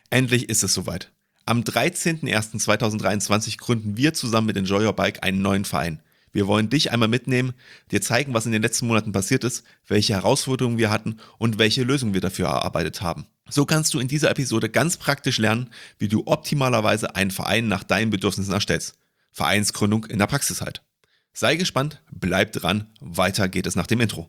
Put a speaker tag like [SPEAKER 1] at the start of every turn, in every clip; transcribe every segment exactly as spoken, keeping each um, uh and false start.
[SPEAKER 1] Endlich ist es soweit. Am dreizehnten ersten zweitausenddreiundzwanzig gründen wir zusammen mit Enjoy Your Bike einen neuen Verein. Wir wollen dich einmal mitnehmen, dir zeigen, was in den letzten Monaten passiert ist, welche Herausforderungen wir hatten und welche Lösungen wir dafür erarbeitet haben. So kannst du in dieser Episode ganz praktisch lernen, wie du optimalerweise einen Verein nach deinen Bedürfnissen erstellst. Vereinsgründung in der Praxis halt. Sei gespannt, bleib dran, weiter geht es nach dem Intro.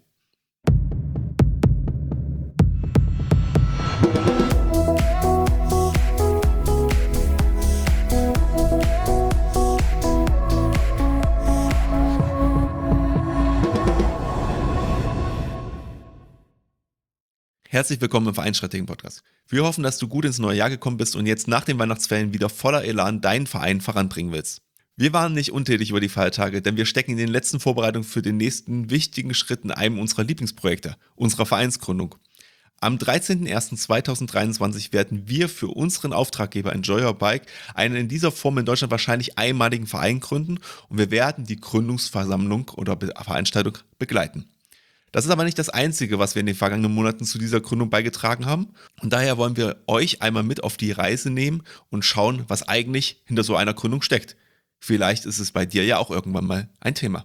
[SPEAKER 1] Herzlich willkommen im Vereinsstrategen-Podcast. Wir hoffen, dass du gut ins neue Jahr gekommen bist und jetzt nach den Weihnachtsferien wieder voller Elan deinen Verein voranbringen willst. Wir waren nicht untätig über die Feiertage, denn wir stecken in den letzten Vorbereitungen für den nächsten wichtigen Schritt in einem unserer Lieblingsprojekte, unserer Vereinsgründung. Am dreizehnten ersten zweitausenddreiundzwanzig werden wir für unseren Auftraggeber Enjoy Your Bike einen in dieser Form in Deutschland wahrscheinlich einmaligen Verein gründen und wir werden die Gründungsversammlung oder Veranstaltung begleiten. Das ist aber nicht das Einzige, was wir in den vergangenen Monaten zu dieser Gründung beigetragen haben. Und daher wollen wir euch einmal mit auf die Reise nehmen und schauen, was eigentlich hinter so einer Gründung steckt. Vielleicht ist es bei dir ja auch irgendwann mal ein Thema.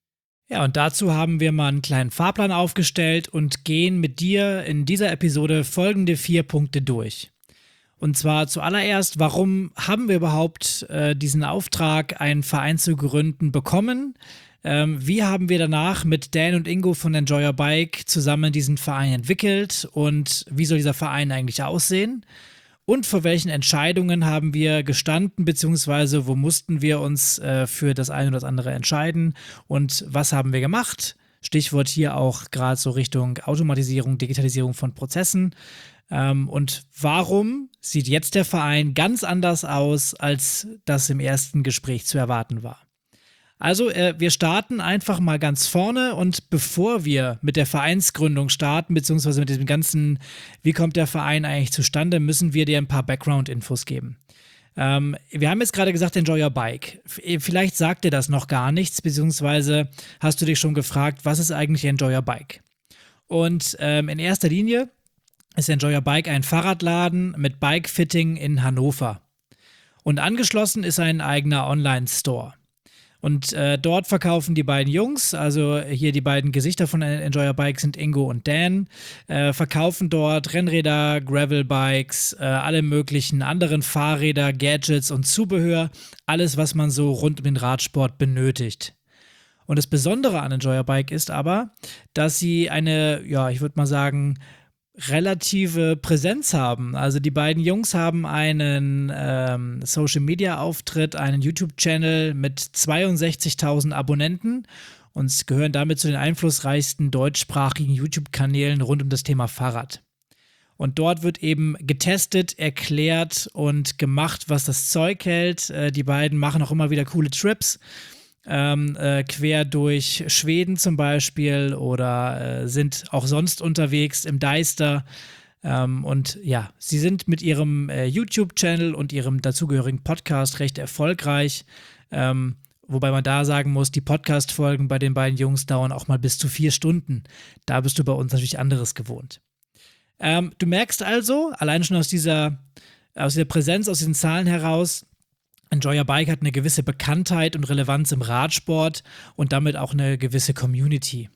[SPEAKER 2] Ja, und dazu haben wir mal einen kleinen Fahrplan aufgestellt und gehen mit dir in dieser Episode folgende vier Punkte durch. Und zwar zuallererst, warum haben wir überhaupt äh, diesen Auftrag, einen Verein zu gründen, bekommen? Ähm, wie haben wir danach mit Dan und Ingo von Enjoy Your Bike zusammen diesen Verein entwickelt und wie soll dieser Verein eigentlich aussehen? Und vor welchen Entscheidungen haben wir gestanden, beziehungsweise wo mussten wir uns äh, für das eine oder das andere entscheiden und was haben wir gemacht? Stichwort hier auch gerade so Richtung Automatisierung, Digitalisierung von Prozessen. Ähm, und warum sieht jetzt der Verein ganz anders aus, als das im ersten Gespräch zu erwarten war? Also äh, wir starten einfach mal ganz vorne und bevor wir mit der Vereinsgründung starten, beziehungsweise mit diesem ganzen, wie kommt der Verein eigentlich zustande, müssen wir dir ein paar Background-Infos geben. Ähm, wir haben jetzt gerade gesagt, Enjoy Your Bike. Vielleicht sagt dir das noch gar nichts, beziehungsweise hast du dich schon gefragt, was ist eigentlich Enjoy Your Bike? Und ähm, in erster Linie ist Enjoy Your Bike ein Fahrradladen mit Bike-Fitting in Hannover. Und angeschlossen ist ein eigener Online-Store. Und äh, dort verkaufen die beiden Jungs, also hier die beiden Gesichter von Enjoy Your Bike sind Ingo und Dan, äh, verkaufen dort Rennräder, Gravelbikes, äh, alle möglichen anderen Fahrräder, Gadgets und Zubehör, alles, was man so rund um den Radsport benötigt. Und das Besondere an Enjoy Your Bike ist aber, dass sie eine, ja, ich würde mal sagen, relative Präsenz haben. Also die beiden Jungs haben einen ähm, Social-Media-Auftritt, einen YouTube-Channel mit zweiundsechzigtausend Abonnenten und gehören damit zu den einflussreichsten deutschsprachigen YouTube-Kanälen rund um das Thema Fahrrad. Und dort wird eben getestet, erklärt und gemacht, was das Zeug hält. Äh, die beiden machen auch immer wieder coole Trips. Ähm, äh, quer durch Schweden zum Beispiel oder äh, sind auch sonst unterwegs im Deister. Ähm, und ja, sie sind mit ihrem äh, YouTube-Channel und ihrem dazugehörigen Podcast recht erfolgreich. Ähm, wobei man da sagen muss, die Podcast-Folgen bei den beiden Jungs dauern auch mal bis zu vier Stunden. Da bist du bei uns natürlich anderes gewohnt. Ähm, du merkst also, allein schon aus dieser, aus dieser Präsenz, aus diesen Zahlen heraus, Enjoy Your Bike hat eine gewisse Bekanntheit und Relevanz im Radsport und damit auch eine gewisse Community.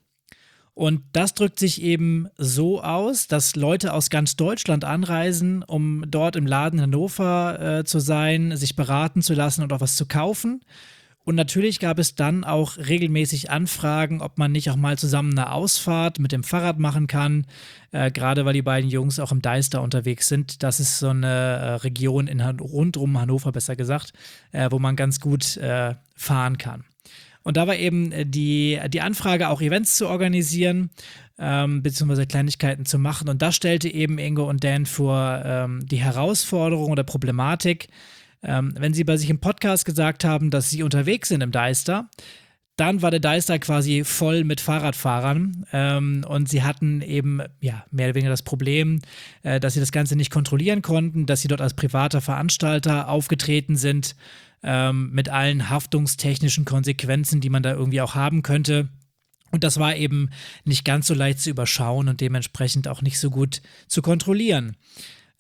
[SPEAKER 2] Und das drückt sich eben so aus, dass Leute aus ganz Deutschland anreisen, um dort im Laden in Hannover äh, zu sein, sich beraten zu lassen und auch was zu kaufen. Und natürlich gab es dann auch regelmäßig Anfragen, ob man nicht auch mal zusammen eine Ausfahrt mit dem Fahrrad machen kann, äh, gerade weil die beiden Jungs auch im Deister unterwegs sind. Das ist so eine äh, Region in Han- rund um Hannover, besser gesagt, äh, wo man ganz gut äh, fahren kann. Und da war eben die, die Anfrage, auch Events zu organisieren, ähm, beziehungsweise Kleinigkeiten zu machen. Und das stellte eben Ingo und Dan vor ähm, die Herausforderung oder Problematik, Ähm, wenn sie bei sich im Podcast gesagt haben, dass sie unterwegs sind im Deister, dann war der Deister quasi voll mit Fahrradfahrern ähm, und sie hatten eben ja, mehr oder weniger das Problem, äh, dass sie das Ganze nicht kontrollieren konnten, dass sie dort als privater Veranstalter aufgetreten sind ähm, mit allen haftungstechnischen Konsequenzen, die man da irgendwie auch haben könnte. Und das war eben nicht ganz so leicht zu überschauen und dementsprechend auch nicht so gut zu kontrollieren.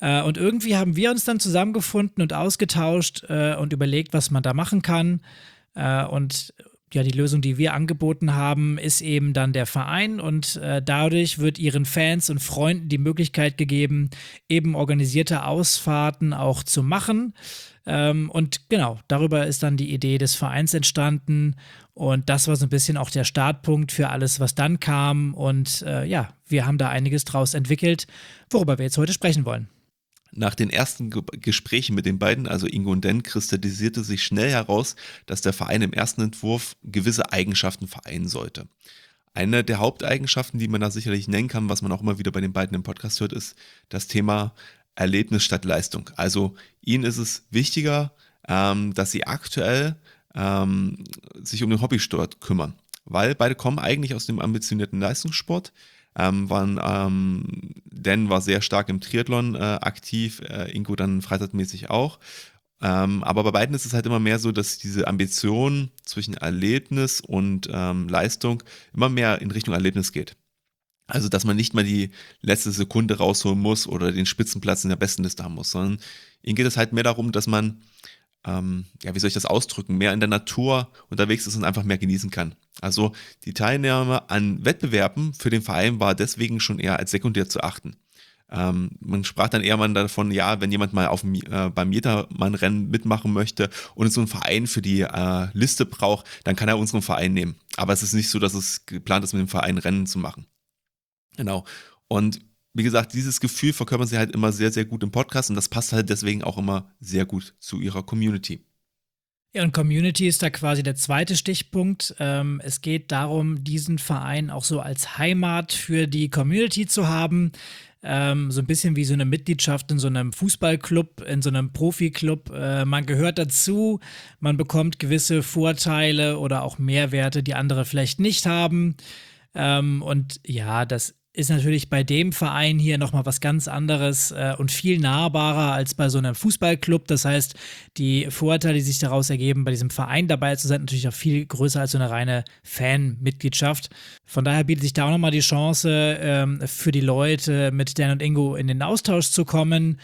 [SPEAKER 2] Äh, und irgendwie haben wir uns dann zusammengefunden und ausgetauscht äh, und überlegt, was man da machen kann. Äh, und ja, die Lösung, die wir angeboten haben, ist eben dann der Verein und äh, dadurch wird ihren Fans und Freunden die Möglichkeit gegeben, eben organisierte Ausfahrten auch zu machen. Ähm, und genau, darüber ist dann die Idee des Vereins entstanden und das war so ein bisschen auch der Startpunkt für alles, was dann kam und äh, ja, wir haben da einiges draus entwickelt, worüber wir jetzt heute sprechen wollen.
[SPEAKER 1] Nach den ersten Ge- Gesprächen mit den beiden, also Ingo und Dan, kristallisierte sich schnell heraus, dass der Verein im ersten Entwurf gewisse Eigenschaften vereinen sollte. Eine der Haupteigenschaften, die man da sicherlich nennen kann, was man auch immer wieder bei den beiden im Podcast hört, ist das Thema Erlebnis statt Leistung. Also ihnen ist es wichtiger, ähm, dass sie aktuell ähm, sich um den Hobbysport kümmern, weil beide kommen eigentlich aus dem ambitionierten Leistungssport. Ähm, waren, ähm, Dan war sehr stark im Triathlon äh, aktiv, äh, Ingo dann freizeitmäßig auch. Ähm, aber bei beiden ist es halt immer mehr so, dass diese Ambition zwischen Erlebnis und ähm, Leistung immer mehr in Richtung Erlebnis geht. Also, dass man nicht mal die letzte Sekunde rausholen muss oder den Spitzenplatz in der Bestenliste haben muss, sondern ihnen geht es halt mehr darum, dass man ähm, ja, wie soll ich das ausdrücken, mehr in der Natur unterwegs ist und einfach mehr genießen kann. Also die Teilnahme an Wettbewerben für den Verein war deswegen schon eher als sekundär zu achten. Ähm, man sprach dann eher mal davon, ja, wenn jemand mal auf dem, äh, beim Jedermann-Rennen mitmachen möchte und so einen Verein für die äh, Liste braucht, dann kann er unseren Verein nehmen. Aber es ist nicht so, dass es geplant ist, mit dem Verein Rennen zu machen. Genau. Und wie gesagt, dieses Gefühl verkörpern sie halt immer sehr, sehr gut im Podcast und das passt halt deswegen auch immer sehr gut zu ihrer Community.
[SPEAKER 2] Ja, und Community ist da quasi der zweite Stichpunkt. Ähm, es geht darum, diesen Verein auch so als Heimat für die Community zu haben. Ähm, so ein bisschen wie so eine Mitgliedschaft in so einem Fußballclub, in so einem Profiklub. Äh, man gehört dazu, man bekommt gewisse Vorteile oder auch Mehrwerte, die andere vielleicht nicht haben. Ähm, und ja, das ist natürlich bei dem Verein hier nochmal was ganz anderes äh, und viel nahbarer als bei so einem Fußballclub. Das heißt, die Vorteile, die sich daraus ergeben, bei diesem Verein dabei zu sein, natürlich auch viel größer als so eine reine Fan-Mitgliedschaft. Von daher bietet sich da auch nochmal die Chance ähm, für die Leute, mit Dan und Ingo in den Austausch zu kommen.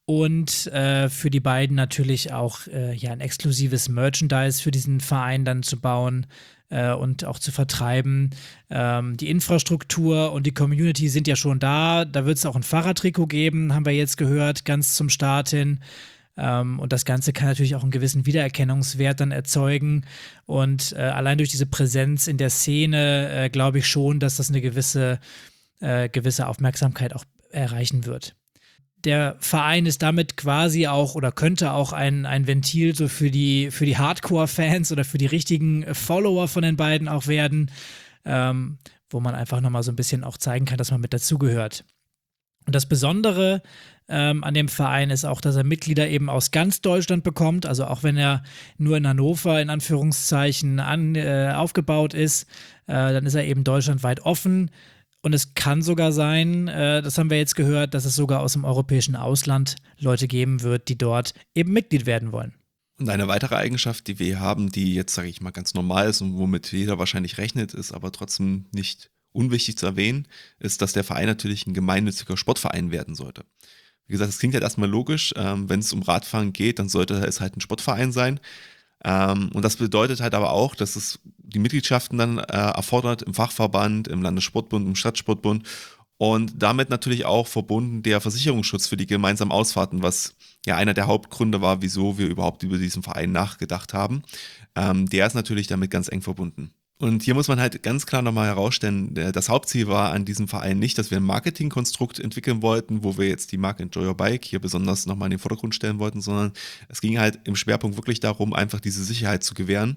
[SPEAKER 2] Und äh, für die beiden natürlich auch äh, ja, ein exklusives Merchandise für diesen Verein dann zu bauen äh, und auch zu vertreiben. Ähm, die Infrastruktur und die Community sind ja schon da. Da wird es auch ein Fahrradtrikot geben, haben wir jetzt gehört, ganz zum Start hin. Ähm, und das Ganze kann natürlich auch einen gewissen Wiedererkennungswert dann erzeugen. Und äh, allein durch diese Präsenz in der Szene äh, glaube ich schon, dass das eine gewisse, äh, gewisse Aufmerksamkeit auch erreichen wird. Der Verein ist damit quasi auch oder könnte auch ein, ein Ventil so für die, für die Hardcore-Fans oder für die richtigen Follower von den beiden auch werden, ähm, wo man einfach nochmal so ein bisschen auch zeigen kann, dass man mit dazugehört. Und das Besondere ähm, an dem Verein ist auch, dass er Mitglieder eben aus ganz Deutschland bekommt. Also auch wenn er nur in Hannover in Anführungszeichen an, äh, aufgebaut ist, äh, dann ist er eben deutschlandweit offen. Und es kann sogar sein, äh, das haben wir jetzt gehört, dass es sogar aus dem europäischen Ausland Leute geben wird, die dort eben Mitglied werden wollen.
[SPEAKER 1] Und eine weitere Eigenschaft, die wir haben, die jetzt, sage ich mal, ganz normal ist und womit jeder wahrscheinlich rechnet, ist aber trotzdem nicht unwichtig zu erwähnen, ist, dass der Verein natürlich ein gemeinnütziger Sportverein werden sollte. Wie gesagt, es klingt halt erstmal logisch, ähm, wenn es um Radfahren geht, dann sollte es halt ein Sportverein sein. Ähm, und das bedeutet halt aber auch, dass es die Mitgliedschaften dann äh, erfordert im Fachverband, im Landessportbund, im Stadtsportbund und damit natürlich auch verbunden der Versicherungsschutz für die gemeinsamen Ausfahrten, was ja einer der Hauptgründe war, wieso wir überhaupt über diesen Verein nachgedacht haben. Ähm, der ist natürlich damit ganz eng verbunden. Und hier muss man halt ganz klar nochmal herausstellen, das Hauptziel war an diesem Verein nicht, dass wir ein Marketingkonstrukt entwickeln wollten, wo wir jetzt die Marke Enjoy Your Bike hier besonders nochmal in den Vordergrund stellen wollten, sondern es ging halt im Schwerpunkt wirklich darum, einfach diese Sicherheit zu gewähren.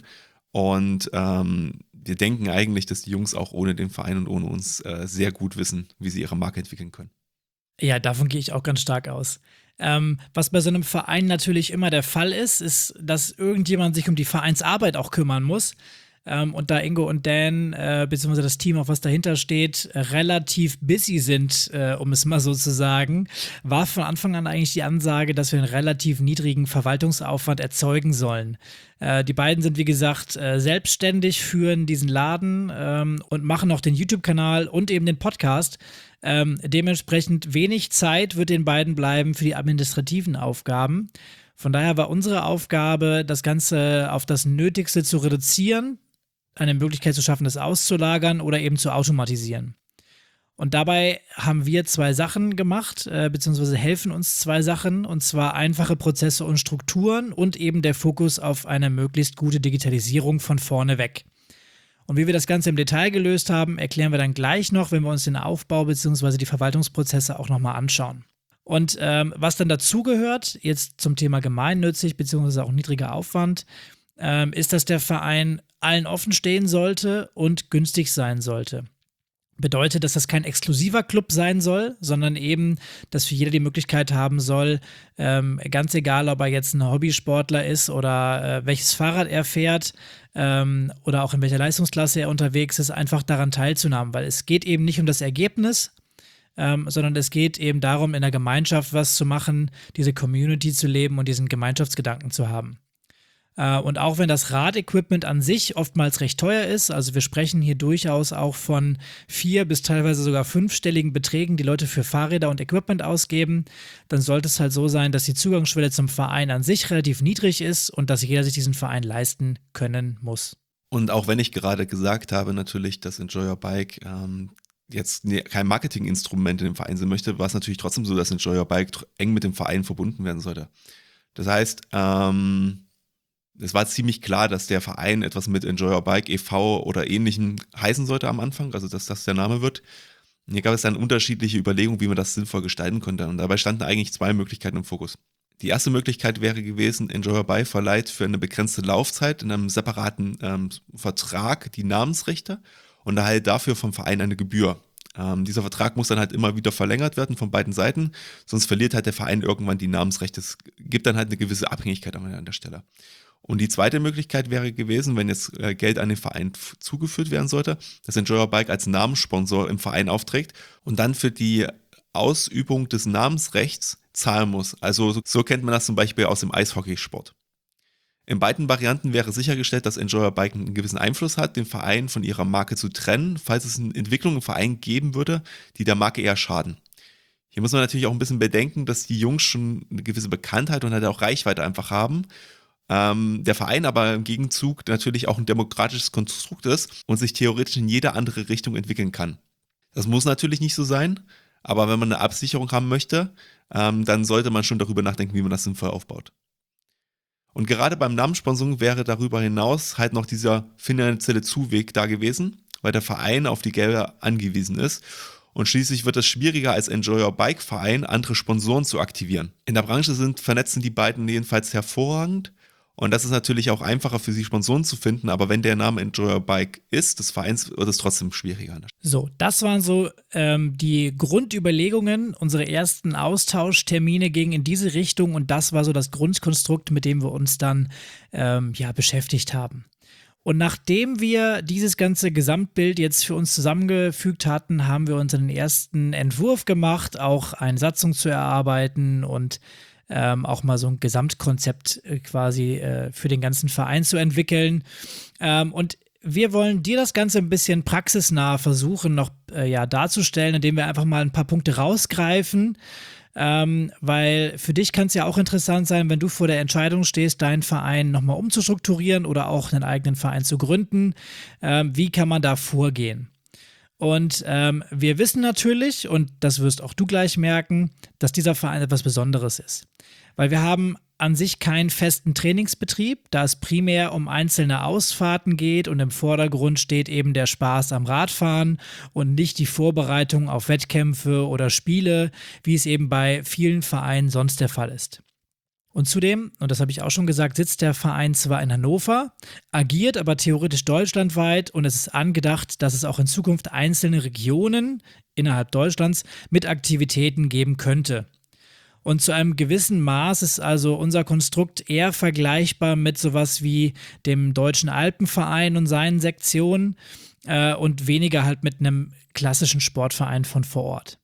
[SPEAKER 1] Und ähm, wir denken eigentlich, dass die Jungs auch ohne den Verein und ohne uns äh, sehr gut wissen, wie sie ihre Marke entwickeln können.
[SPEAKER 2] Ja, davon gehe ich auch ganz stark aus. Ähm, was bei so einem Verein natürlich immer der Fall ist, ist, dass irgendjemand sich um die Vereinsarbeit auch kümmern muss. Ähm, und da Ingo und Dan, äh, beziehungsweise das Team, auch was dahinter steht, äh, relativ busy sind, äh, um es mal so zu sagen, war von Anfang an eigentlich die Ansage, dass wir einen relativ niedrigen Verwaltungsaufwand erzeugen sollen. Äh, die beiden sind, wie gesagt, äh, selbstständig, führen diesen Laden ähm, und machen auch den YouTube-Kanal und eben den Podcast. Ähm, dementsprechend wenig Zeit wird den beiden bleiben für die administrativen Aufgaben. Von daher war unsere Aufgabe, das Ganze auf das Nötigste zu reduzieren, eine Möglichkeit zu schaffen, das auszulagern oder eben zu automatisieren. Und dabei haben wir zwei Sachen gemacht, äh, beziehungsweise helfen uns zwei Sachen, und zwar einfache Prozesse und Strukturen und eben der Fokus auf eine möglichst gute Digitalisierung von vorne weg. Und wie wir das Ganze im Detail gelöst haben, erklären wir dann gleich noch, wenn wir uns den Aufbau beziehungsweise die Verwaltungsprozesse auch nochmal anschauen. Und ähm, was dann dazugehört, jetzt zum Thema gemeinnützig beziehungsweise auch niedriger Aufwand, ähm, ist, dass der Verein allen offen stehen sollte und günstig sein sollte. Bedeutet, dass das kein exklusiver Club sein soll, sondern eben, dass für jeder die Möglichkeit haben soll, ähm, ganz egal, ob er jetzt ein Hobbysportler ist oder äh, welches Fahrrad er fährt ähm, oder auch in welcher Leistungsklasse er unterwegs ist, einfach daran teilzunehmen, weil es geht eben nicht um das Ergebnis, ähm, sondern es geht eben darum, in der Gemeinschaft was zu machen, diese Community zu leben und diesen Gemeinschaftsgedanken zu haben. Und auch wenn das Radequipment an sich oftmals recht teuer ist, also wir sprechen hier durchaus auch von vier- bis teilweise sogar fünfstelligen Beträgen, die Leute für Fahrräder und Equipment ausgeben, dann sollte es halt so sein, dass die Zugangsschwelle zum Verein an sich relativ niedrig ist und dass jeder sich diesen Verein leisten können muss.
[SPEAKER 1] Und auch wenn ich gerade gesagt habe, natürlich, dass Enjoy Your Bike ähm, jetzt kein Marketinginstrument in dem Verein sein möchte, war es natürlich trotzdem so, dass Enjoy Your Bike eng mit dem Verein verbunden werden sollte. Das heißt, ähm, es war ziemlich klar, dass der Verein etwas mit Enjoy Your Bike e V oder ähnlichem heißen sollte am Anfang, also dass das der Name wird. Und hier gab es dann unterschiedliche Überlegungen, wie man das sinnvoll gestalten konnte. Und dabei standen eigentlich zwei Möglichkeiten im Fokus. Die erste Möglichkeit wäre gewesen, Enjoy Your Bike verleiht für eine begrenzte Laufzeit in einem separaten ähm, Vertrag die Namensrechte und erhält dafür vom Verein eine Gebühr. Ähm, dieser Vertrag muss dann halt immer wieder verlängert werden von beiden Seiten, sonst verliert halt der Verein irgendwann die Namensrechte. Es gibt dann halt eine gewisse Abhängigkeit an der Stelle. Und die zweite Möglichkeit wäre gewesen, wenn jetzt äh, Geld an den Verein f- zugeführt werden sollte, dass Enjoy Your Bike als Namenssponsor im Verein aufträgt und dann für die Ausübung des Namensrechts zahlen muss. Also so, so kennt man das zum Beispiel aus dem Eishockeysport. In beiden Varianten wäre sichergestellt, dass Enjoy Your Bike einen gewissen Einfluss hat, den Verein von ihrer Marke zu trennen, falls es eine Entwicklung im Verein geben würde, die der Marke eher schaden. Hier muss man natürlich auch ein bisschen bedenken, dass die Jungs schon eine gewisse Bekanntheit und halt auch Reichweite einfach haben. Ähm, der Verein aber im Gegenzug natürlich auch ein demokratisches Konstrukt ist und sich theoretisch in jede andere Richtung entwickeln kann. Das muss natürlich nicht so sein, aber wenn man eine Absicherung haben möchte, ähm, dann sollte man schon darüber nachdenken, wie man das sinnvoll aufbaut. Und gerade beim Namenssponsoring wäre darüber hinaus halt noch dieser finanzielle Zuweg da gewesen, weil der Verein auf die Gelder angewiesen ist. Und schließlich wird es schwieriger als Enjoy Your Bike Verein, andere Sponsoren zu aktivieren. In der Branche sind vernetzen die beiden jedenfalls hervorragend. Und das ist natürlich auch einfacher für sie, Sponsoren zu finden, aber wenn der Name Enjoy Your Bike ist, des Vereins, wird es trotzdem schwieriger.
[SPEAKER 2] So, das waren so ähm, die Grundüberlegungen. Unsere ersten Austauschtermine gingen in diese Richtung und das war so das Grundkonstrukt, mit dem wir uns dann ähm, ja, beschäftigt haben. Und nachdem wir dieses ganze Gesamtbild jetzt für uns zusammengefügt hatten, haben wir uns einen ersten Entwurf gemacht, auch eine Satzung zu erarbeiten und Ähm, auch mal so ein Gesamtkonzept äh, quasi äh, für den ganzen Verein zu entwickeln. Ähm, und wir wollen dir das Ganze ein bisschen praxisnah versuchen, noch äh, ja, darzustellen, indem wir einfach mal ein paar Punkte rausgreifen. Ähm, weil für dich kann es ja auch interessant sein, wenn du vor der Entscheidung stehst, deinen Verein nochmal umzustrukturieren oder auch einen eigenen Verein zu gründen. Ähm, wie kann man da vorgehen? Und ähm, wir wissen natürlich, und das wirst auch du gleich merken, dass dieser Verein etwas Besonderes ist. Weil wir haben an sich keinen festen Trainingsbetrieb, da es primär um einzelne Ausfahrten geht und im Vordergrund steht eben der Spaß am Radfahren und nicht die Vorbereitung auf Wettkämpfe oder Spiele, wie es eben bei vielen Vereinen sonst der Fall ist. Und zudem, und das habe ich auch schon gesagt, sitzt der Verein zwar in Hannover, agiert aber theoretisch deutschlandweit und es ist angedacht, dass es auch in Zukunft einzelne Regionen innerhalb Deutschlands mit Aktivitäten geben könnte. Und zu einem gewissen Maß ist also unser Konstrukt eher vergleichbar mit sowas wie dem Deutschen Alpenverein und seinen Sektionen äh, und weniger halt mit einem klassischen Sportverein von vor Ort.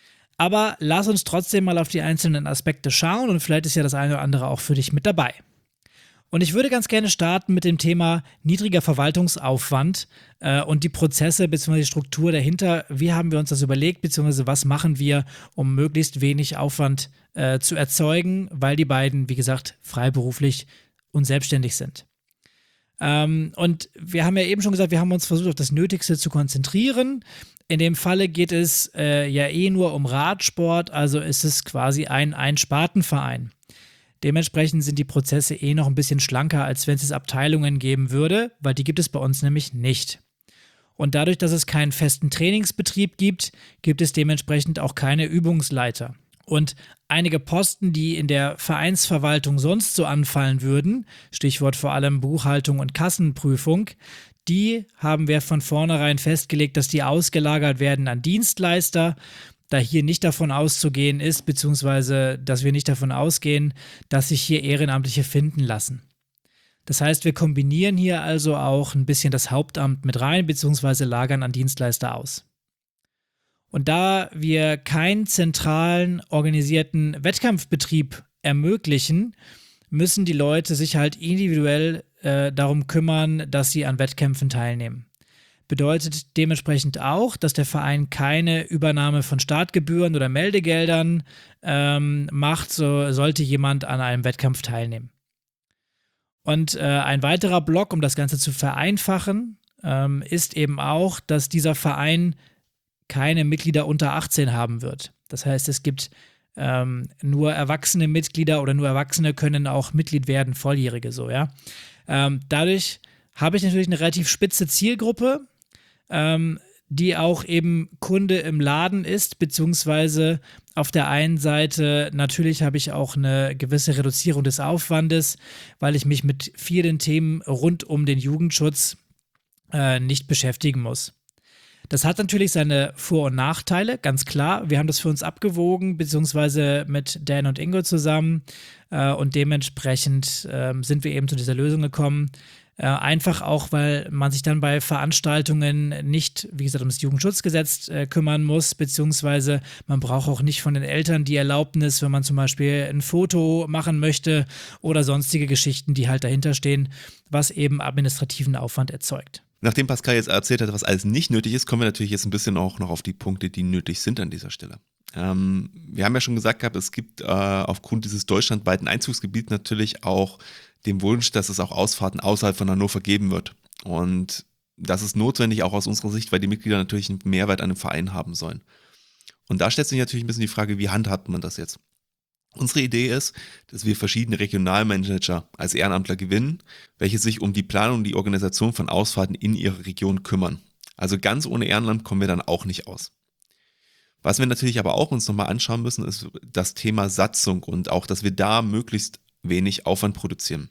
[SPEAKER 2] Aber lass uns trotzdem mal auf die einzelnen Aspekte schauen und vielleicht ist ja das eine oder andere auch für dich mit dabei. Und ich würde ganz gerne starten mit dem Thema niedriger Verwaltungsaufwand äh, und die Prozesse bzw. die Struktur dahinter. Wie haben wir uns das überlegt, beziehungsweise was machen wir, um möglichst wenig Aufwand äh, zu erzeugen, weil die beiden, wie gesagt, freiberuflich und selbstständig sind. Ähm, und wir haben ja eben schon gesagt, wir haben uns versucht, auf das Nötigste zu konzentrieren. In dem Falle geht es äh, ja eh nur um Radsport, also ist es quasi ein Einspartenverein. Dementsprechend sind die Prozesse eh noch ein bisschen schlanker, als wenn es Abteilungen geben würde, weil die gibt es bei uns nämlich nicht. Und dadurch, dass es keinen festen Trainingsbetrieb gibt, gibt es dementsprechend auch keine Übungsleiter. Und einige Posten, die in der Vereinsverwaltung sonst so anfallen würden, Stichwort vor allem Buchhaltung und Kassenprüfung, die haben wir von vornherein festgelegt, dass die ausgelagert werden an Dienstleister, da hier nicht davon auszugehen ist, beziehungsweise dass wir nicht davon ausgehen, dass sich hier Ehrenamtliche finden lassen. Das heißt, wir kombinieren hier also auch ein bisschen das Hauptamt mit rein, beziehungsweise lagern an Dienstleister aus. Und da wir keinen zentralen, organisierten Wettkampfbetrieb ermöglichen, müssen die Leute sich halt individuell äh, darum kümmern, dass sie an Wettkämpfen teilnehmen. Bedeutet dementsprechend auch, dass der Verein keine Übernahme von Startgebühren oder Meldegeldern ähm, macht, so sollte jemand an einem Wettkampf teilnehmen. Und äh, ein weiterer Block, um das Ganze zu vereinfachen, ähm, ist eben auch, dass dieser Verein keine Mitglieder unter achtzehn haben wird. Das heißt, es gibt ähm, nur erwachsene Mitglieder oder nur Erwachsene können auch Mitglied werden, Volljährige so, ja. Ähm, dadurch habe ich natürlich eine relativ spitze Zielgruppe, ähm, die auch eben Kunde im Laden ist, beziehungsweise auf der einen Seite natürlich habe ich auch eine gewisse Reduzierung des Aufwandes, weil ich mich mit vielen Themen rund um den Jugendschutz äh, nicht beschäftigen muss. Das hat natürlich seine Vor- und Nachteile, ganz klar. Wir haben das für uns abgewogen, beziehungsweise mit Dan und Ingo zusammen äh, und dementsprechend äh, sind wir eben zu dieser Lösung gekommen. Äh, einfach auch, weil man sich dann bei Veranstaltungen nicht, wie gesagt, ums Jugendschutzgesetz äh, kümmern muss, beziehungsweise man braucht auch nicht von den Eltern die Erlaubnis, wenn man zum Beispiel ein Foto machen möchte oder sonstige Geschichten, die halt dahinter stehen, was eben administrativen Aufwand erzeugt.
[SPEAKER 1] Nachdem Pascal jetzt erzählt hat, was alles nicht nötig ist, kommen wir natürlich jetzt ein bisschen auch noch auf die Punkte, die nötig sind an dieser Stelle. Ähm, wir haben ja schon gesagt gehabt, es gibt äh, aufgrund dieses deutschlandweiten Einzugsgebiets natürlich auch den Wunsch, dass es auch Ausfahrten außerhalb von Hannover geben wird. Und das ist notwendig auch aus unserer Sicht, weil die Mitglieder natürlich einen Mehrwert an dem Verein haben sollen. Und da stellt sich natürlich ein bisschen die Frage, wie handhabt man das jetzt? Unsere Idee ist, dass wir verschiedene Regionalmanager als Ehrenamtler gewinnen, welche sich um die Planung und die Organisation von Ausfahrten in ihrer Region kümmern. Also ganz ohne Ehrenamt kommen wir dann auch nicht aus. Was wir natürlich aber auch uns nochmal anschauen müssen, ist das Thema Satzung und auch, dass wir da möglichst wenig Aufwand produzieren.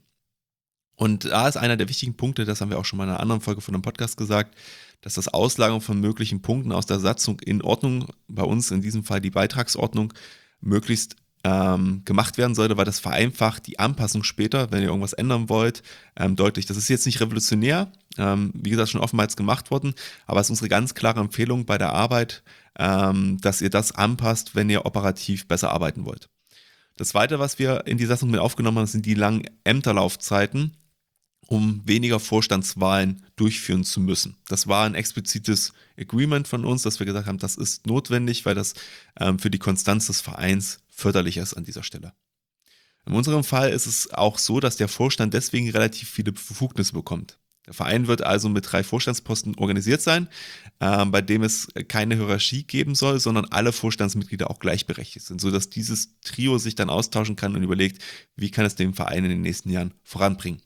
[SPEAKER 1] Und da ist einer der wichtigen Punkte, das haben wir auch schon mal in einer anderen Folge von einem Podcast gesagt, dass das Auslagern von möglichen Punkten aus der Satzung in Ordnung, bei uns in diesem Fall die Beitragsordnung, möglichst ähm, gemacht werden sollte, weil das vereinfacht die Anpassung später, wenn ihr irgendwas ändern wollt, ähm, deutlich. Das ist jetzt nicht revolutionär, ähm, wie gesagt, schon oftmals gemacht worden, aber es ist unsere ganz klare Empfehlung bei der Arbeit, ähm, dass ihr das anpasst, wenn ihr operativ besser arbeiten wollt. Das Zweite, was wir in die Satzung mit aufgenommen haben, sind die langen Ämterlaufzeiten, um weniger Vorstandswahlen durchführen zu müssen. Das war ein explizites Agreement von uns, dass wir gesagt haben, das ist notwendig, weil das ähm, für die Konstanz des Vereins förderlich ist an dieser Stelle. In unserem Fall ist es auch so, dass der Vorstand deswegen relativ viele Befugnisse bekommt. Der Verein wird also mit drei Vorstandsposten organisiert sein, äh, bei dem es keine Hierarchie geben soll, sondern alle Vorstandsmitglieder auch gleichberechtigt sind, sodass dieses Trio sich dann austauschen kann und überlegt, wie kann es den Verein in den nächsten Jahren voranbringen.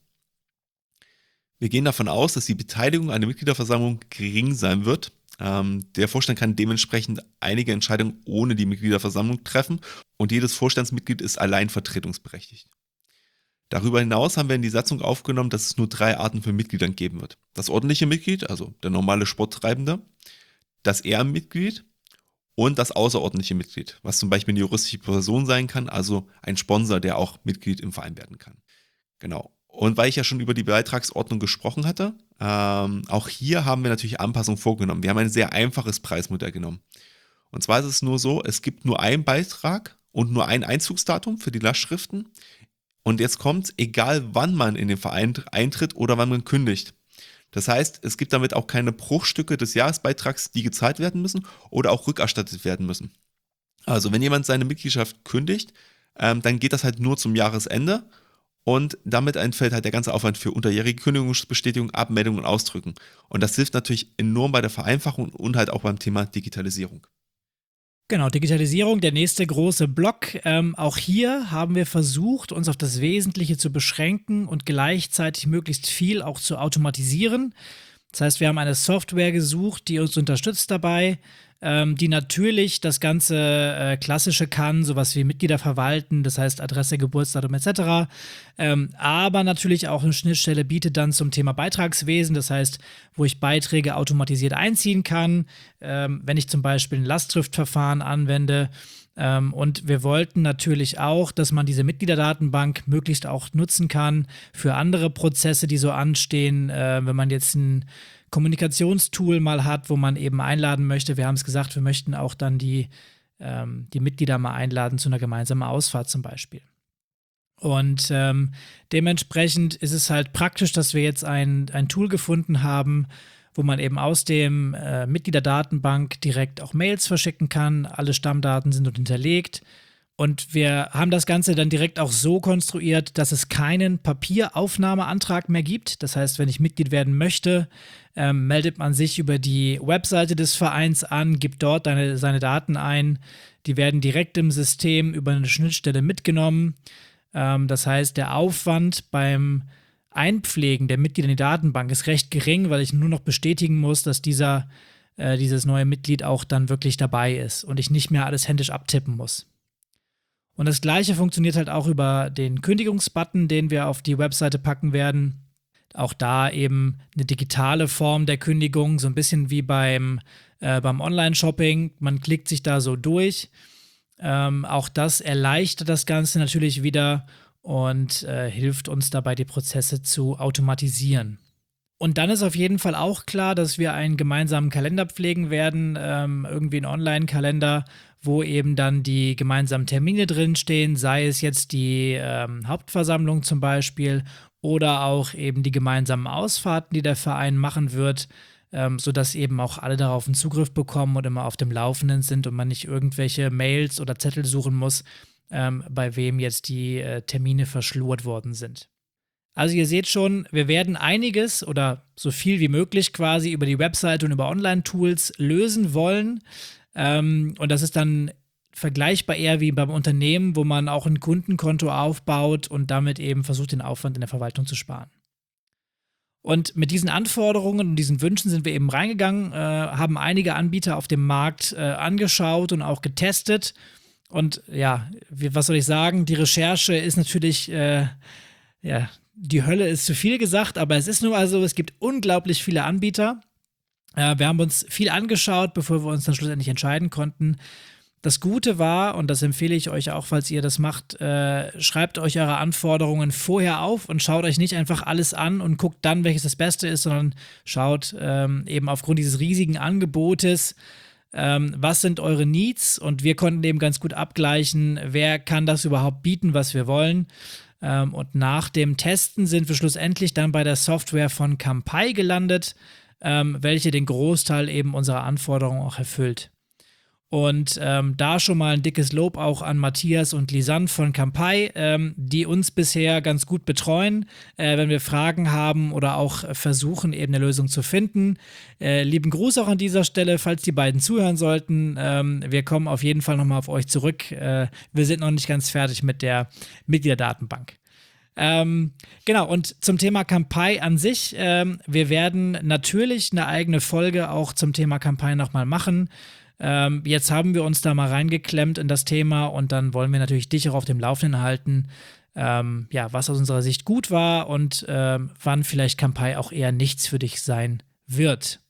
[SPEAKER 1] Wir gehen davon aus, dass die Beteiligung an der Mitgliederversammlung gering sein wird. Ähm, der Vorstand kann dementsprechend einige Entscheidungen ohne die Mitgliederversammlung treffen und jedes Vorstandsmitglied ist allein vertretungsberechtigt. Darüber hinaus haben wir in die Satzung aufgenommen, dass es nur drei Arten von Mitgliedern geben wird. Das ordentliche Mitglied, also der normale Sporttreibende, das Ehrenmitglied und das außerordentliche Mitglied, was zum Beispiel eine juristische Person sein kann, also ein Sponsor, der auch Mitglied im Verein werden kann. Genau. Und weil ich ja schon über die Beitragsordnung gesprochen hatte, ähm, auch hier haben wir natürlich Anpassungen vorgenommen. Wir haben ein sehr einfaches Preismodell genommen. Und zwar ist es nur so, es gibt nur einen Beitrag und nur ein Einzugsdatum für die Lastschriften. Und jetzt kommt, egal wann man in den Verein eintritt oder wann man kündigt. Das heißt, es gibt damit auch keine Bruchstücke des Jahresbeitrags, die gezahlt werden müssen oder auch rückerstattet werden müssen. Also wenn jemand seine Mitgliedschaft kündigt, ähm, dann geht das halt nur zum Jahresende und damit entfällt halt der ganze Aufwand für unterjährige Kündigungsbestätigung, Abmeldung und Ausdrücken. Und das hilft natürlich enorm bei der Vereinfachung und halt auch beim Thema Digitalisierung.
[SPEAKER 2] Genau, Digitalisierung, der nächste große Block. Ähm, auch hier haben wir versucht, uns auf das Wesentliche zu beschränken und gleichzeitig möglichst viel auch zu automatisieren. Das heißt, wir haben eine Software gesucht, die uns unterstützt dabei, ähm, die natürlich das ganze äh, Klassische kann, sowas wie Mitglieder verwalten, das heißt Adresse, Geburtsdatum et cetera. Ähm, aber natürlich auch eine Schnittstelle bietet dann zum Thema Beitragswesen, das heißt, wo ich Beiträge automatisiert einziehen kann, ähm, wenn ich zum Beispiel ein Lastschriftverfahren anwende. Ähm, und wir wollten natürlich auch, dass man diese Mitgliederdatenbank möglichst auch nutzen kann für andere Prozesse, die so anstehen, äh, wenn man jetzt ein Kommunikationstool mal hat, wo man eben einladen möchte. Wir haben es gesagt, wir möchten auch dann die, ähm, die Mitglieder mal einladen zu einer gemeinsamen Ausfahrt zum Beispiel. Und ähm, dementsprechend ist es halt praktisch, dass wir jetzt ein, ein Tool gefunden haben, wo man eben aus dem äh, Mitgliederdatenbank direkt auch Mails verschicken kann. Alle Stammdaten sind dort hinterlegt. Und wir haben das Ganze dann direkt auch so konstruiert, dass es keinen Papieraufnahmeantrag mehr gibt. Das heißt, wenn ich Mitglied werden möchte, ähm, meldet man sich über die Webseite des Vereins an, gibt dort seine, seine Daten ein. Die werden direkt im System über eine Schnittstelle mitgenommen. Ähm, das heißt, der Aufwand beim Einpflegen der Mitglieder in die Datenbank ist recht gering, weil ich nur noch bestätigen muss, dass dieser, äh, dieses neue Mitglied auch dann wirklich dabei ist und ich nicht mehr alles händisch abtippen muss. Und das Gleiche funktioniert halt auch über den Kündigungsbutton, den wir auf die Webseite packen werden. Auch da eben eine digitale Form der Kündigung, so ein bisschen wie beim, äh, beim Online-Shopping. Man klickt sich da so durch. Ähm, auch das erleichtert das Ganze natürlich wieder und äh, hilft uns dabei, die Prozesse zu automatisieren. Und dann ist auf jeden Fall auch klar, dass wir einen gemeinsamen Kalender pflegen werden, ähm, irgendwie einen Online-Kalender, wo eben dann die gemeinsamen Termine drinstehen, sei es jetzt die ähm, Hauptversammlung zum Beispiel oder auch eben die gemeinsamen Ausfahrten, die der Verein machen wird, ähm, sodass eben auch alle darauf einen Zugriff bekommen und immer auf dem Laufenden sind und man nicht irgendwelche Mails oder Zettel suchen muss, ähm, bei wem jetzt die äh, Termine verschlurt worden sind. Also ihr seht schon, wir werden einiges oder so viel wie möglich quasi über die Webseite und über Online-Tools lösen wollen. Ähm, und das ist dann vergleichbar eher wie beim Unternehmen, wo man auch ein Kundenkonto aufbaut und damit eben versucht, den Aufwand in der Verwaltung zu sparen. Und mit diesen Anforderungen und diesen Wünschen sind wir eben reingegangen, äh, haben einige Anbieter auf dem Markt äh, angeschaut und auch getestet. Und ja, wie, was soll ich sagen, die Recherche ist natürlich, äh, ja, die Hölle ist zu viel gesagt, aber es ist nun mal so, es gibt unglaublich viele Anbieter. Äh, wir haben uns viel angeschaut, bevor wir uns dann schlussendlich entscheiden konnten. Das Gute war, und das empfehle ich euch auch, falls ihr das macht, äh, schreibt euch eure Anforderungen vorher auf und schaut euch nicht einfach alles an und guckt dann, welches das Beste ist, sondern schaut ähm, eben aufgrund dieses riesigen Angebotes, ähm, was sind eure Needs, und wir konnten eben ganz gut abgleichen, wer kann das überhaupt bieten, was wir wollen. Ähm, und nach dem Testen sind wir schlussendlich dann bei der Software von Campai gelandet, ähm, welche den Großteil eben unserer Anforderungen auch erfüllt. Und ähm, da schon mal ein dickes Lob auch an Matthias und Lisanne von Campai, ähm, die uns bisher ganz gut betreuen, äh, wenn wir Fragen haben oder auch versuchen, eben eine Lösung zu finden. Äh, lieben Gruß auch an dieser Stelle, falls die beiden zuhören sollten. Ähm, wir kommen auf jeden Fall nochmal auf euch zurück. Äh, wir sind noch nicht ganz fertig mit der Mitgliederdatenbank. Ähm, genau, und zum Thema Campai an sich, ähm, wir werden natürlich eine eigene Folge auch zum Thema Campai nochmal machen. Ähm, jetzt haben wir uns da mal reingeklemmt in das Thema und dann wollen wir natürlich dich auch auf dem Laufenden halten, ähm, ja, was aus unserer Sicht gut war und ähm, wann vielleicht Campai auch eher nichts für dich sein wird.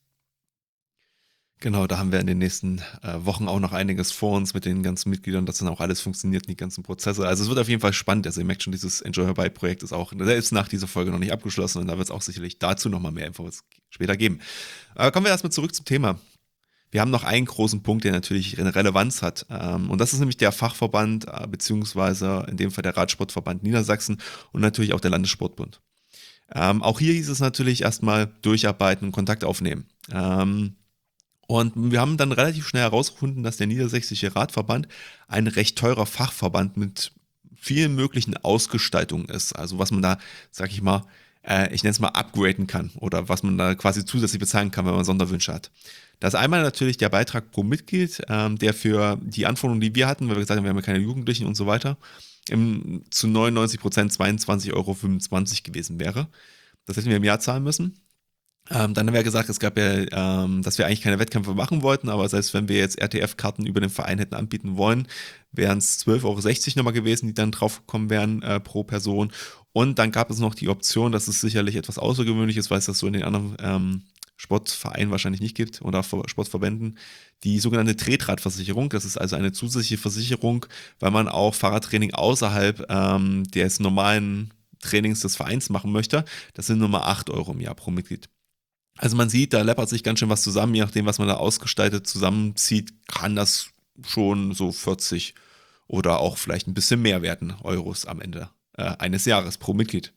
[SPEAKER 1] Genau, da haben wir in den nächsten äh, Wochen auch noch einiges vor uns mit den ganzen Mitgliedern, dass dann auch alles funktioniert, die ganzen Prozesse. Also es wird auf jeden Fall spannend. Also ihr merkt schon, dieses Enjoy Herby-Projekt ist auch selbst nach dieser Folge noch nicht abgeschlossen und da wird es auch sicherlich dazu nochmal mehr Infos später geben. Aber kommen wir erstmal zurück zum Thema. Wir haben noch einen großen Punkt, der natürlich eine Relevanz hat. Ähm, und das ist nämlich der Fachverband, äh, beziehungsweise in dem Fall der Radsportverband Niedersachsen und natürlich auch der Landessportbund. Ähm, auch hier hieß es natürlich erstmal durcharbeiten und Kontakt aufnehmen. Ähm, und wir haben dann relativ schnell herausgefunden, dass der Niedersächsische Radverband ein recht teurer Fachverband mit vielen möglichen Ausgestaltungen ist. Also was man da, sag ich mal, äh, ich nenne es mal upgraden kann oder was man da quasi zusätzlich bezahlen kann, wenn man Sonderwünsche hat. Das ist einmal natürlich der Beitrag pro Mitglied, ähm, der für die Anforderungen, die wir hatten, weil wir gesagt haben, wir haben ja keine Jugendlichen und so weiter, im, zu neunundneunzig Prozent zweiundzwanzig Euro fünfundzwanzig gewesen wäre. Das hätten wir im Jahr zahlen müssen. Ähm, dann haben wir gesagt, es gab ja, ähm, dass wir eigentlich keine Wettkämpfe machen wollten, aber selbst wenn wir jetzt R T F-Karten über den Verein hätten anbieten wollen, wären es zwölf Euro sechzig nochmal gewesen, die dann draufgekommen wären äh, pro Person. Und dann gab es noch die Option, das ist sicherlich etwas Außergewöhnliches, weil es das so in den anderen ähm, Sportvereinen wahrscheinlich nicht gibt oder Sportverbänden, die sogenannte Tretradversicherung. Das ist also eine zusätzliche Versicherung, weil man auch Fahrradtraining außerhalb ähm, des normalen Trainings des Vereins machen möchte. Das sind Nummer acht Euro im Jahr pro Mitglied. Also man sieht, da läppert sich ganz schön was zusammen, je nachdem, was man da ausgestaltet zusammenzieht, kann das schon so vierzig oder auch vielleicht ein bisschen mehr werden, Euros am Ende äh, eines Jahres pro Mitglied.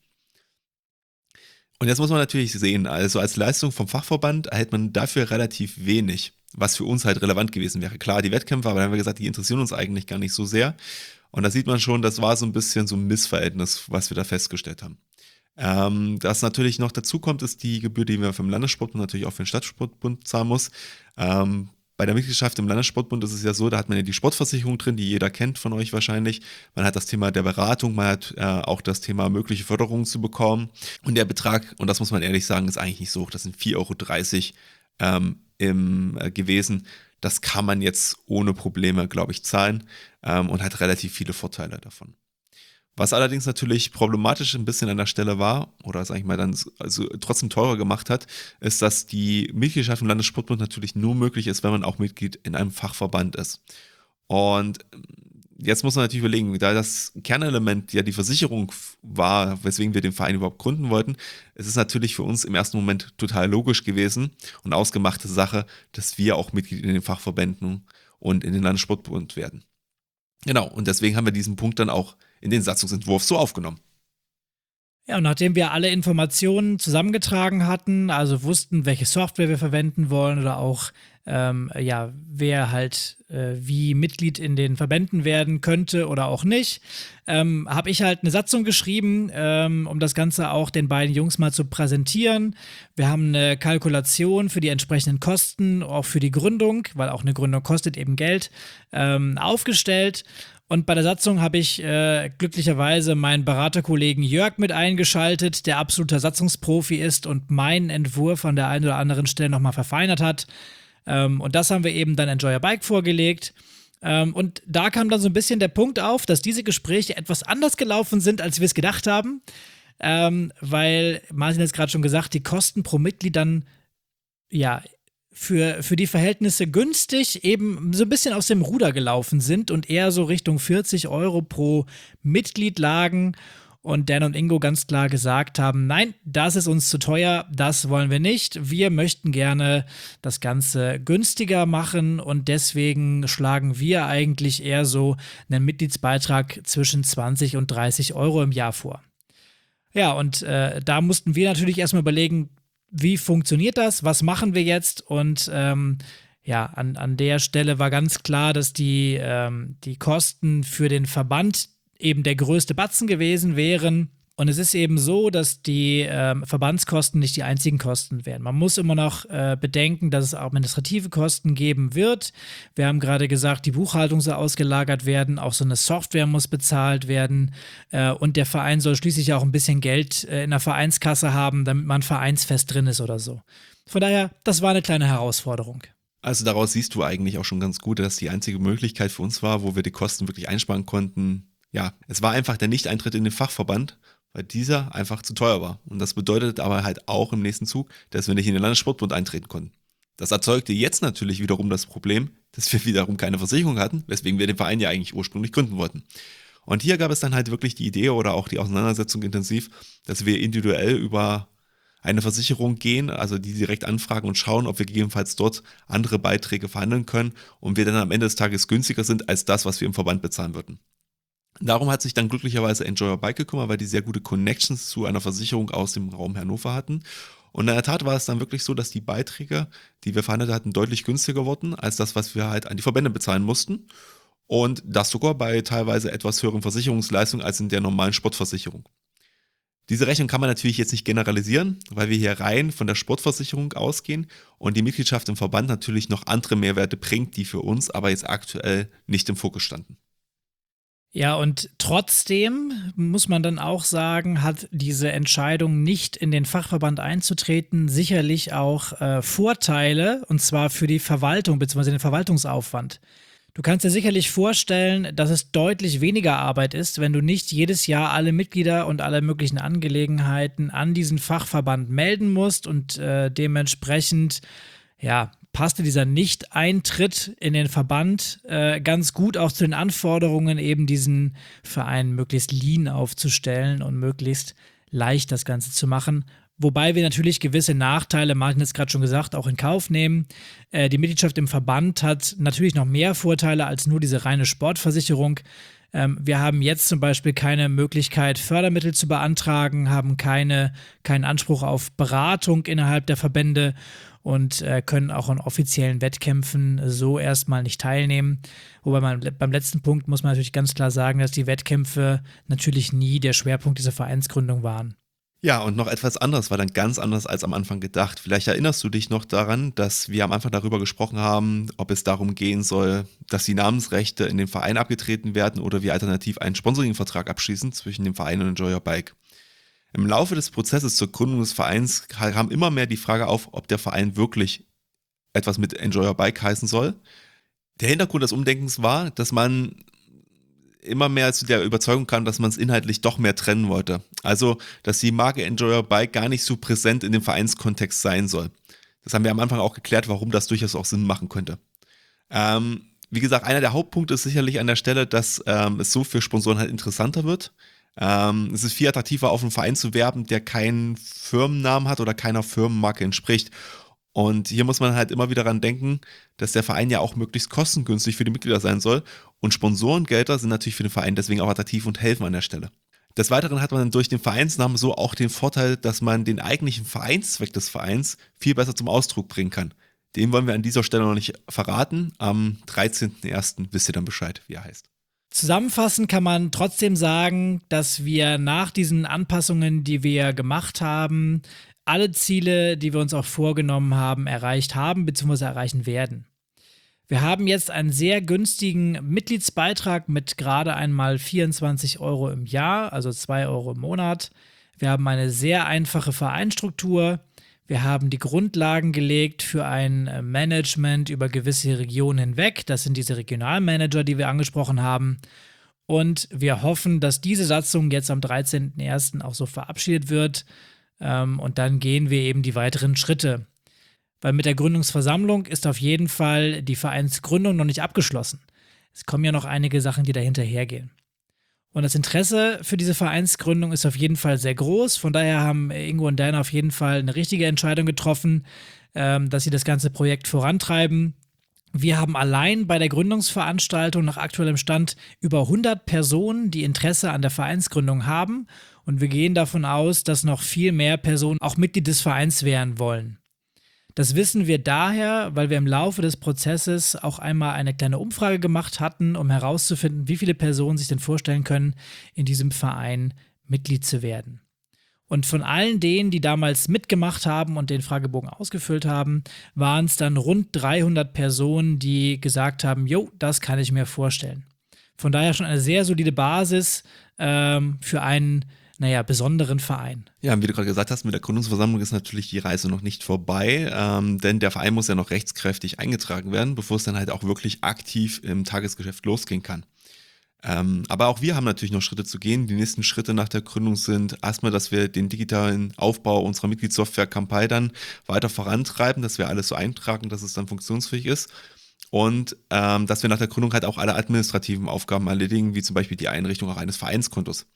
[SPEAKER 1] Und jetzt muss man natürlich sehen, also als Leistung vom Fachverband erhält man dafür relativ wenig, was für uns halt relevant gewesen wäre. Klar, die Wettkämpfe, aber dann haben wir gesagt, die interessieren uns eigentlich gar nicht so sehr. Und da sieht man schon, das war so ein bisschen so ein Missverhältnis, was wir da festgestellt haben. Ähm, das natürlich noch dazu kommt, ist die Gebühr, die wir für den Landessportbund natürlich auch für den Stadtsportbund zahlen muss. Ähm, bei der Mitgliedschaft im Landessportbund ist es ja so, da hat man ja die Sportversicherung drin, die jeder kennt von euch wahrscheinlich. Man hat das Thema der Beratung, man hat äh, auch das Thema mögliche Förderungen zu bekommen. Und der Betrag, und das muss man ehrlich sagen, ist eigentlich nicht so hoch, das sind vier Euro dreißig ähm, im, äh, gewesen. Das kann man jetzt ohne Probleme, glaube ich, zahlen ähm, und hat relativ viele Vorteile davon. Was allerdings natürlich problematisch ein bisschen an der Stelle war, oder sag ich mal dann also trotzdem teurer gemacht hat, ist, dass die Mitgliedschaft im Landessportbund natürlich nur möglich ist, wenn man auch Mitglied in einem Fachverband ist. Und jetzt muss man natürlich überlegen, da das Kernelement ja die Versicherung war, weswegen wir den Verein überhaupt gründen wollten, es ist natürlich für uns im ersten Moment total logisch gewesen und ausgemachte Sache, dass wir auch Mitglied in den Fachverbänden und in den Landessportbund werden. Genau, und deswegen haben wir diesen Punkt dann auch in den Satzungsentwurf so aufgenommen.
[SPEAKER 2] Ja, und nachdem wir alle Informationen zusammengetragen hatten, also wussten, welche Software wir verwenden wollen oder auch, ähm, ja, wer halt äh, wie Mitglied in den Verbänden werden könnte oder auch nicht, ähm, habe ich halt eine Satzung geschrieben, ähm, um das Ganze auch den beiden Jungs mal zu präsentieren. Wir haben eine Kalkulation für die entsprechenden Kosten, auch für die Gründung, weil auch eine Gründung kostet eben Geld, ähm, aufgestellt. Und bei der Satzung habe ich äh, glücklicherweise meinen Beraterkollegen Jörg mit eingeschaltet, der absoluter Satzungsprofi ist und meinen Entwurf an der einen oder anderen Stelle nochmal verfeinert hat. Ähm, und das haben wir eben dann Enjoy Your Bike vorgelegt. Ähm, und da kam dann so ein bisschen der Punkt auf, dass diese Gespräche etwas anders gelaufen sind, als wir es gedacht haben. Ähm, weil, Martin hat es gerade schon gesagt, die Kosten pro Mitglied dann, ja, für, für die Verhältnisse günstig eben so ein bisschen aus dem Ruder gelaufen sind und eher so Richtung vierzig Euro pro Mitglied lagen und Dan und Ingo ganz klar gesagt haben, nein, das ist uns zu teuer, das wollen wir nicht. Wir möchten gerne das Ganze günstiger machen und deswegen schlagen wir eigentlich eher so einen Mitgliedsbeitrag zwischen zwanzig und dreißig Euro im Jahr vor. Ja, und äh, da mussten wir natürlich erstmal überlegen, wie funktioniert das? Was machen wir jetzt? Und ähm, ja, an, an der Stelle war ganz klar, dass die, ähm, die Kosten für den Verband eben der größte Batzen gewesen wären. Und es ist eben so, dass die ähm, Verbandskosten nicht die einzigen Kosten wären. Man muss immer noch äh, bedenken, dass es auch administrative Kosten geben wird. Wir haben gerade gesagt, die Buchhaltung soll ausgelagert werden, auch so eine Software muss bezahlt werden äh, und der Verein soll schließlich auch ein bisschen Geld äh, in der Vereinskasse haben, damit man vereinsfest drin ist oder so. Von daher, das war eine kleine Herausforderung.
[SPEAKER 1] Also daraus siehst du eigentlich auch schon ganz gut, dass die einzige Möglichkeit für uns war, wo wir die Kosten wirklich einsparen konnten. Ja, es war einfach der Nicht-Eintritt in den Fachverband, weil dieser einfach zu teuer war. Und das bedeutet aber halt auch im nächsten Zug, dass wir nicht in den Landessportbund eintreten konnten. Das erzeugte jetzt natürlich wiederum das Problem, dass wir wiederum keine Versicherung hatten, weswegen wir den Verein ja eigentlich ursprünglich gründen wollten. Und hier gab es dann halt wirklich die Idee oder auch die Auseinandersetzung intensiv, dass wir individuell über eine Versicherung gehen, also die direkt anfragen und schauen, ob wir gegebenenfalls dort andere Beiträge verhandeln können und wir dann am Ende des Tages günstiger sind als das, was wir im Verband bezahlen würden. Darum hat sich dann glücklicherweise Enjoy Your Bike gekümmert, weil die sehr gute Connections zu einer Versicherung aus dem Raum Hannover hatten. Und in der Tat war es dann wirklich so, dass die Beiträge, die wir verhandelt hatten, deutlich günstiger wurden als das, was wir halt an die Verbände bezahlen mussten. Und das sogar bei teilweise etwas höheren Versicherungsleistungen als in der normalen Sportversicherung. Diese Rechnung kann man natürlich jetzt nicht generalisieren, weil wir hier rein von der Sportversicherung ausgehen und die Mitgliedschaft im Verband natürlich noch andere Mehrwerte bringt, die für uns aber jetzt aktuell nicht im Fokus standen.
[SPEAKER 2] Ja, und trotzdem muss man dann auch sagen, hat diese Entscheidung, nicht in den Fachverband einzutreten, sicherlich auch äh, Vorteile, und zwar für die Verwaltung bzw. den Verwaltungsaufwand. Du kannst dir sicherlich vorstellen, dass es deutlich weniger Arbeit ist, wenn du nicht jedes Jahr alle Mitglieder und alle möglichen Angelegenheiten an diesen Fachverband melden musst und äh, dementsprechend, ja, passte dieser Nicht-Eintritt in den Verband äh, ganz gut auch zu den Anforderungen, eben diesen Verein möglichst lean aufzustellen und möglichst leicht das Ganze zu machen. Wobei wir natürlich gewisse Nachteile, Martin hat es gerade schon gesagt, auch in Kauf nehmen. Äh, die Mitgliedschaft im Verband hat natürlich noch mehr Vorteile als nur diese reine Sportversicherung. Ähm, wir haben jetzt zum Beispiel keine Möglichkeit, Fördermittel zu beantragen, haben keine, keinen Anspruch auf Beratung innerhalb der Verbände und äh, können auch an offiziellen Wettkämpfen so erstmal nicht teilnehmen. Wobei man beim letzten Punkt muss man natürlich ganz klar sagen, dass die Wettkämpfe natürlich nie der Schwerpunkt dieser Vereinsgründung waren.
[SPEAKER 1] Ja, und noch etwas anderes war dann ganz anders als am Anfang gedacht. Vielleicht erinnerst du dich noch daran, dass wir am Anfang darüber gesprochen haben, ob es darum gehen soll, dass die Namensrechte in den Verein abgetreten werden oder wir alternativ einen Sponsoringvertrag abschließen zwischen dem Verein und Enjoy Your Bike. Im Laufe des Prozesses zur Gründung des Vereins kam immer mehr die Frage auf, ob der Verein wirklich etwas mit Enjoy Your Bike heißen soll. Der Hintergrund des Umdenkens war, dass man immer mehr zu der Überzeugung kam, dass man es inhaltlich doch mehr trennen wollte. Also, dass die Marke Enjoy Your Bike gar nicht so präsent in dem Vereinskontext sein soll. Das haben wir am Anfang auch geklärt, warum das durchaus auch Sinn machen könnte. Ähm, wie gesagt, einer der Hauptpunkte ist sicherlich an der Stelle, dass ähm, es so für Sponsoren halt interessanter wird. Ähm, es ist viel attraktiver, auf einen Verein zu werben, der keinen Firmennamen hat oder keiner Firmenmarke entspricht. Und hier muss man halt immer wieder daran denken, dass der Verein ja auch möglichst kostengünstig für die Mitglieder sein soll. Und Sponsorengelder sind natürlich für den Verein deswegen auch attraktiv und helfen an der Stelle. Des Weiteren hat man dann durch den Vereinsnamen so auch den Vorteil, dass man den eigentlichen Vereinszweck des Vereins viel besser zum Ausdruck bringen kann. Den wollen wir an dieser Stelle noch nicht verraten. Am dreizehnten ersten wisst ihr dann Bescheid, wie er heißt.
[SPEAKER 2] Zusammenfassend kann man trotzdem sagen, dass wir nach diesen Anpassungen, die wir gemacht haben, alle Ziele, die wir uns auch vorgenommen haben, erreicht haben bzw. erreichen werden. Wir haben jetzt einen sehr günstigen Mitgliedsbeitrag mit gerade einmal vierundzwanzig Euro im Jahr, also zwei Euro im Monat. Wir haben eine sehr einfache Vereinsstruktur. Wir haben die Grundlagen gelegt für ein Management über gewisse Regionen hinweg. Das sind diese Regionalmanager, die wir angesprochen haben. Und wir hoffen, dass diese Satzung jetzt am dreizehnten ersten auch so verabschiedet wird. Und dann gehen wir eben die weiteren Schritte. Weil mit der Gründungsversammlung ist auf jeden Fall die Vereinsgründung noch nicht abgeschlossen. Es kommen ja noch einige Sachen, die dahinter hergehen. Und das Interesse für diese Vereinsgründung ist auf jeden Fall sehr groß. Von daher haben Ingo und Dan auf jeden Fall eine richtige Entscheidung getroffen, dass sie das ganze Projekt vorantreiben. Wir haben allein bei der Gründungsveranstaltung nach aktuellem Stand über hundert Personen, die Interesse an der Vereinsgründung haben. Und wir gehen davon aus, dass noch viel mehr Personen auch Mitglied des Vereins werden wollen. Das wissen wir daher, weil wir im Laufe des Prozesses auch einmal eine kleine Umfrage gemacht hatten, um herauszufinden, wie viele Personen sich denn vorstellen können, in diesem Verein Mitglied zu werden. Und von allen denen, die damals mitgemacht haben und den Fragebogen ausgefüllt haben, waren es dann rund dreihundert Personen, die gesagt haben, jo, das kann ich mir vorstellen. Von daher schon eine sehr solide Basis ähm, für einen naja, besonderen Verein.
[SPEAKER 1] Ja, wie du gerade gesagt hast, mit der Gründungsversammlung ist natürlich die Reise noch nicht vorbei, ähm, denn der Verein muss ja noch rechtskräftig eingetragen werden, bevor es dann halt auch wirklich aktiv im Tagesgeschäft losgehen kann. Ähm, aber auch wir haben natürlich noch Schritte zu gehen. Die nächsten Schritte nach der Gründung sind erstmal, dass wir den digitalen Aufbau unserer Mitgliedssoftware Kampai dann weiter vorantreiben, dass wir alles so eintragen, dass es dann funktionsfähig ist. Und ähm, dass wir nach der Gründung halt auch alle administrativen Aufgaben erledigen, wie zum Beispiel die Einrichtung auch eines Vereinskontos.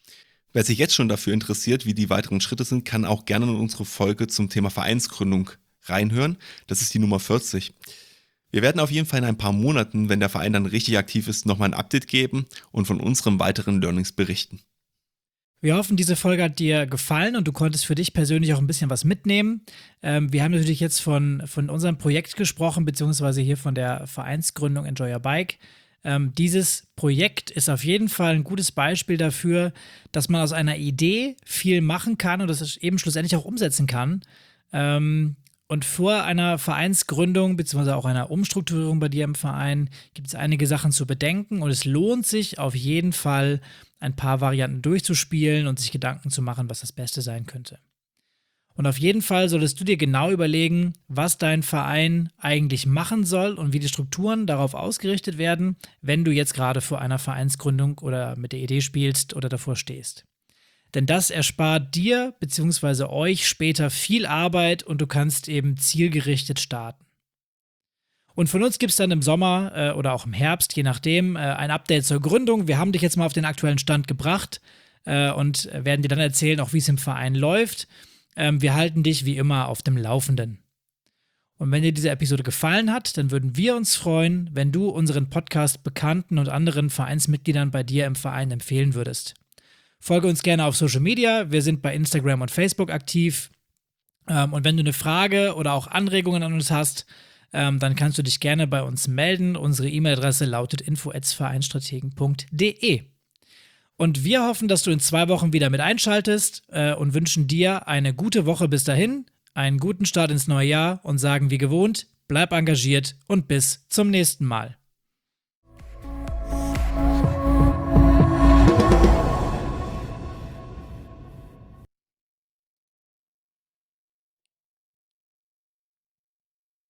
[SPEAKER 1] Wer sich jetzt schon dafür interessiert, wie die weiteren Schritte sind, kann auch gerne in unsere Folge zum Thema Vereinsgründung reinhören. Das ist die Nummer vierzig. Wir werden auf jeden Fall in ein paar Monaten, wenn der Verein dann richtig aktiv ist, nochmal ein Update geben und von unseren weiteren Learnings berichten.
[SPEAKER 2] Wir hoffen, diese Folge hat dir gefallen und du konntest für dich persönlich auch ein bisschen was mitnehmen. Ähm, wir haben natürlich jetzt von, von unserem Projekt gesprochen, beziehungsweise hier von der Vereinsgründung Enjoy Your Bike. Ähm, dieses Projekt ist auf jeden Fall ein gutes Beispiel dafür, dass man aus einer Idee viel machen kann und das eben schlussendlich auch umsetzen kann. Ähm, und vor einer Vereinsgründung beziehungsweise auch einer Umstrukturierung bei dir im Verein gibt es einige Sachen zu bedenken und es lohnt sich auf jeden Fall, ein paar Varianten durchzuspielen und sich Gedanken zu machen, was das Beste sein könnte. Und auf jeden Fall solltest du dir genau überlegen, was dein Verein eigentlich machen soll und wie die Strukturen darauf ausgerichtet werden, wenn du jetzt gerade vor einer Vereinsgründung oder mit der Idee spielst oder davor stehst. Denn das erspart dir bzw. euch später viel Arbeit und du kannst eben zielgerichtet starten. Und von uns gibt es dann im Sommer äh, oder auch im Herbst, je nachdem, äh, ein Update zur Gründung. Wir haben dich jetzt mal auf den aktuellen Stand gebracht äh, und werden dir dann erzählen, auch wie es im Verein läuft. Ähm, wir halten dich wie immer auf dem Laufenden. Und wenn dir diese Episode gefallen hat, dann würden wir uns freuen, wenn du unseren Podcast Bekannten und anderen Vereinsmitgliedern bei dir im Verein empfehlen würdest. Folge uns gerne auf Social Media. Wir sind bei Instagram und Facebook aktiv. Ähm, und wenn du eine Frage oder auch Anregungen an uns hast, Ähm, dann kannst du dich gerne bei uns melden. Unsere E-Mail-Adresse lautet info at vereinsstrategen punkt de. Und wir hoffen, dass du in zwei Wochen wieder mit einschaltest äh, und wünschen dir eine gute Woche bis dahin, einen guten Start ins neue Jahr und sagen wie gewohnt, bleib engagiert und bis zum nächsten Mal.